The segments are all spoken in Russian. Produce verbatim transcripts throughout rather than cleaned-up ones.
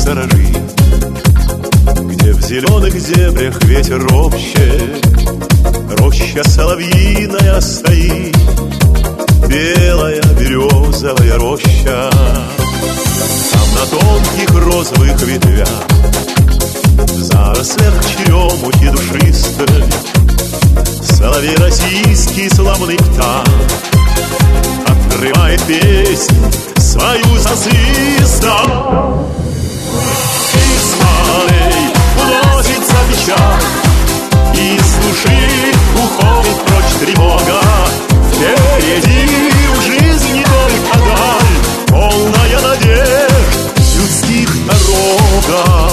сторожит, где в зеленых землях ветер ропщет. Роща соловьиная стоит, белая березовая роща. Там на тонких розовых ветвях, в зарослях черемухи душистой, соловей российский славный птах отрывает песнь свою засвистом. И соловей уносится печаль, из души уходит прочь тревога. Впереди в жизни только даль, полная надежд людских дорога.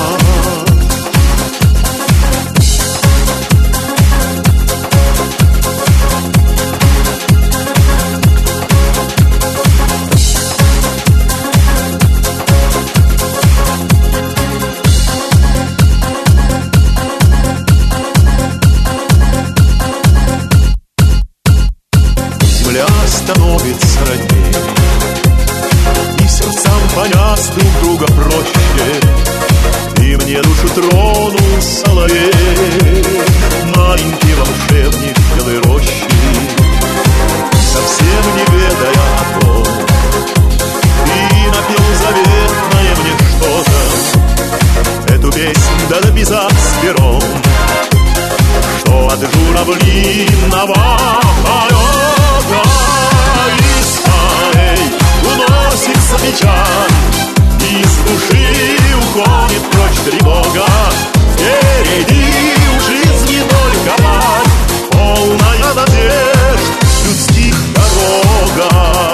Становится родней, и сердцам понять друг друга проще. И мне душу тронул соловей, маленький волшебник белой рощи, совсем не ведая о том, и напел заветное мне что-то. Эту песнь да написать с пером, что от журавлиного полета из полей уносится печаль, из души уходит прочь тревога. Впереди в жизни только даль, полная надежд людских дорога.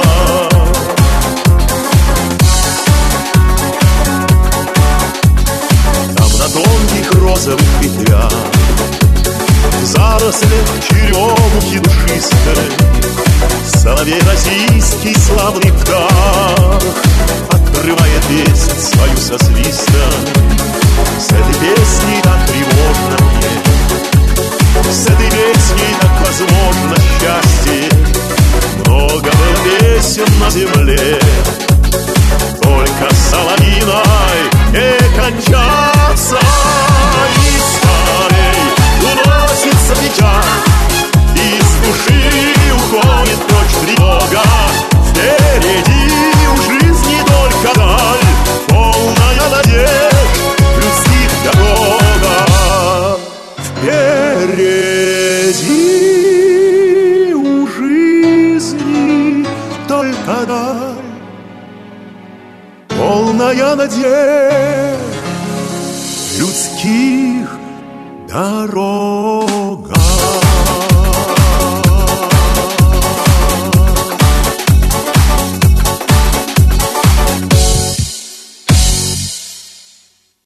Там на тонких розовых ветвях, в зарослях черемухи душистой, соловей российский славный птах отрывает песнь свою со свистом. С этой песней так тревожно мне, с этой песней так возможно счастье. Много было песен на земле, только соловьиной не кончаться. И соловей уносится печаль, из души уходит прочь тревога. Впереди в жизни только даль, полная надежд людских дорога. Впереди у жизни только даль, полная надежд людских дорога.